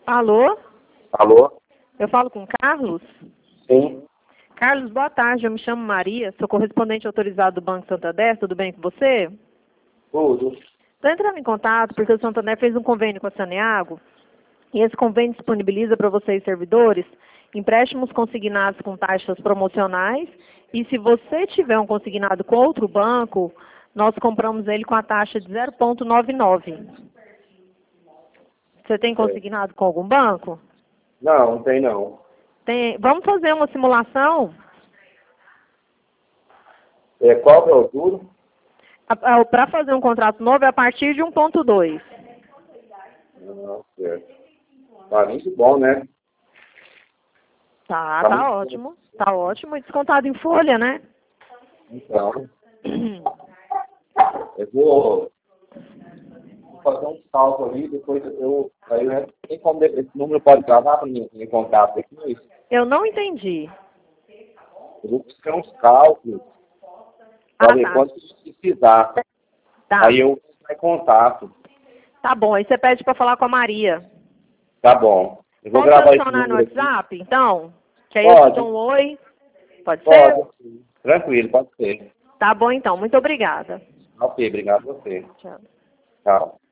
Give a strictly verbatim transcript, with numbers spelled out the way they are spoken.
Alô? Alô? Eu falo com o Carlos? Sim. Carlos, boa tarde. Eu me chamo Maria, sou correspondente autorizado do Banco Santander. Tudo bem com você? Tudo. Estou entrando em contato porque o Santander fez um convênio com a Saneago e esse convênio disponibiliza para vocês, servidores, empréstimos consignados com taxas promocionais e se você tiver um consignado com outro banco, nós compramos ele com a taxa de zero vírgula noventa e nove. Você tem consignado com algum banco? Não, não tem não. Tem. Vamos fazer uma simulação? É, qual que é o juro? Para fazer um contrato novo é a partir de um ponto dois. Não, certo. Tá muito bom, né? Tá, Tá tá muito ótimo. Tá ótimo. E descontado em folha, né? Então, eu vou vou fazer um cálculo ali, depois eu... Aí eu tem como esse número pode gravar para mim em contato aqui? Eu não entendi. Eu vou fazer uns cálculos Ah, para ver tá. quanto precisar. Tá. Aí eu vou em contato. Tá bom. Aí você pede para falar com a Maria. Tá bom. Eu vou Posso gravar esse adicionar no número aqui. WhatsApp, então? Que aí eu te Pode. dou um oi. Pode ser? Pode. Tranquilo, pode ser. Tá bom, então. Muito obrigada. Ok, obrigado a você. Tchau. Tchau.